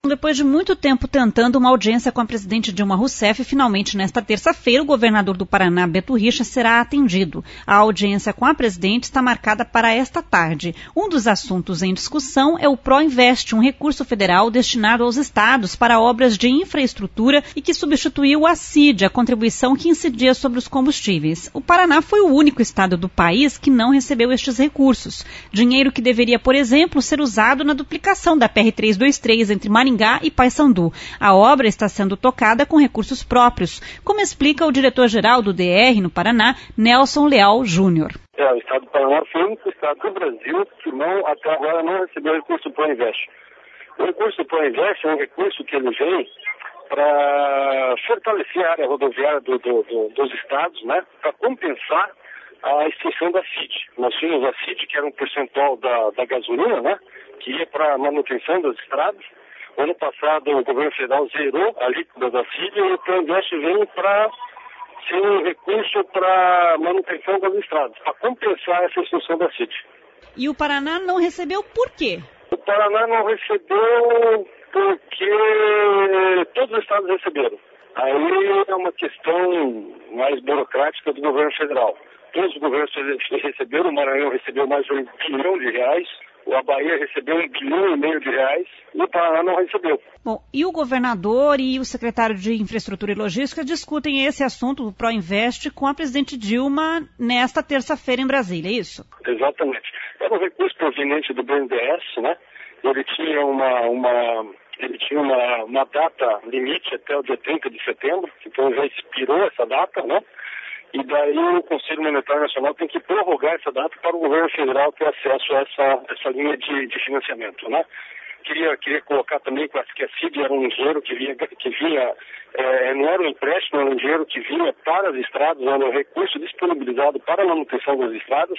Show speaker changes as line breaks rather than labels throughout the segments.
depois de muito tempo tentando uma audiência com a presidente Dilma Rousseff, finalmente nesta terça-feira o governador do Paraná, Beto Richa, será atendido. A audiência com a presidente está marcada para esta tarde. Um dos assuntos em discussão é o Proinvest, um recurso federal destinado aos estados para obras de infraestrutura e que substituiu a CID, a contribuição que incidia sobre os combustíveis. O Paraná foi o único estado do país que não recebeu estes recursos. Dinheiro que deveria, por exemplo, ser usado na duplicação da PR-323 entre Maringá e Paysandu. A obra está sendo tocada com recursos próprios, como explica o diretor-geral do DR no Paraná, Nelson Leal Júnior.
O estado do Paraná foi o único estado do Brasil que até agora não recebeu recurso do Proinvest. O recurso do Proinvest é um recurso que ele vem para fortalecer a área rodoviária dos estados, né, para compensar a extinção da CID. Nós tínhamos a CID, que era um percentual da gasolina, né, que ia para a manutenção das estradas. O ano passado o governo federal zerou a alíquota da CID e o Proinvest vem para ser um recurso para manutenção das estradas, para compensar essa extinção da CID.
E o Paraná não recebeu por quê?
O Paraná não recebeu porque todos os estados receberam. Aí é uma questão mais burocrática do governo federal. Todos os governos receberam, o Maranhão recebeu mais de R$1 bilhão, a Bahia recebeu R$1,5 bilhão e o Paraná não recebeu.
Bom, e o governador e o secretário de Infraestrutura e Logística discutem esse assunto do Proinvest com a presidente Dilma nesta terça-feira em Brasília, é isso?
Exatamente. Era um recurso proveniente do BNDES, né? Ele tinha uma data limite até o dia 30 de setembro, então já expirou essa data, né? E daí o Conselho Monetário Nacional tem que prorrogar essa data para o governo federal ter acesso a essa linha de financiamento, né? Queria colocar também que a CID era um dinheiro que vinha não era um empréstimo, era um dinheiro que vinha para as estradas, era um recurso disponibilizado para a manutenção das estradas.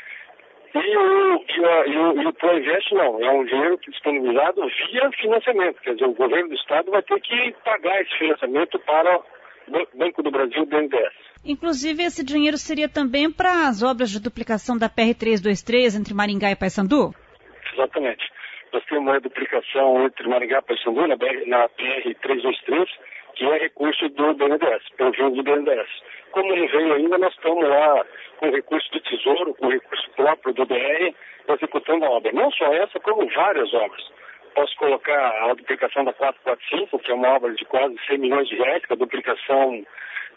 E o Proinvest não, é um dinheiro que é disponibilizado via financiamento, quer dizer, o governo do estado vai ter que pagar esse financiamento para o Banco do Brasil e o BNDES.
Inclusive, esse dinheiro seria também para as obras de duplicação da PR-323 entre Maringá e Paysandu?
Exatamente. Nós temos uma duplicação entre Maringá e Paysandu na PR-323, que é recurso do BNDES, provindo do BNDES. Como não veio ainda, nós estamos lá com recurso do Tesouro, com recurso próprio do DR, executando a obra. Não só essa, como várias obras. Posso colocar a duplicação da 445, que é uma obra de quase R$100 milhões, que é a duplicação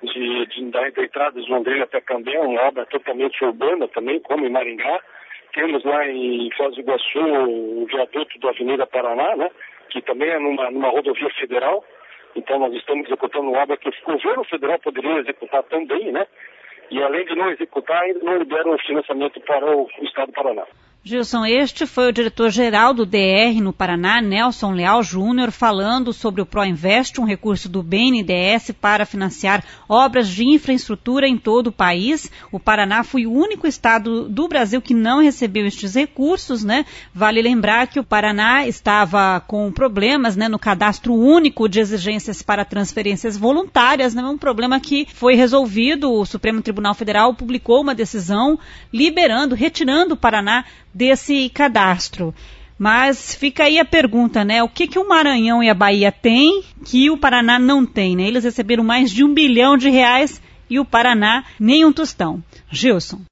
da entrada de Londrina até Cambé, uma obra totalmente urbana também, como em Maringá. Temos lá em Foz do Iguaçu o viaduto da Avenida Paraná, né, que também é numa rodovia federal. Então nós estamos executando uma obra que o governo federal poderia executar também, né? E além de não executar, ainda não liberam o financiamento para o estado do Paraná.
Gilson, este foi o diretor-geral do DR no Paraná, Nelson Leal Júnior, falando sobre o Proinvest, um recurso do BNDES para financiar obras de infraestrutura em todo o país. O Paraná foi o único estado do Brasil que não recebeu estes recursos, né? Vale lembrar que o Paraná estava com problemas, né, no cadastro único de exigências para transferências voluntárias, né? Um problema que foi resolvido. O Supremo Tribunal Federal publicou uma decisão retirando o Paraná desse cadastro. Mas fica aí a pergunta, né? O que o Maranhão e a Bahia têm que o Paraná não tem, né? Eles receberam mais de R$1 bilhão e o Paraná nem um tostão. Gilson.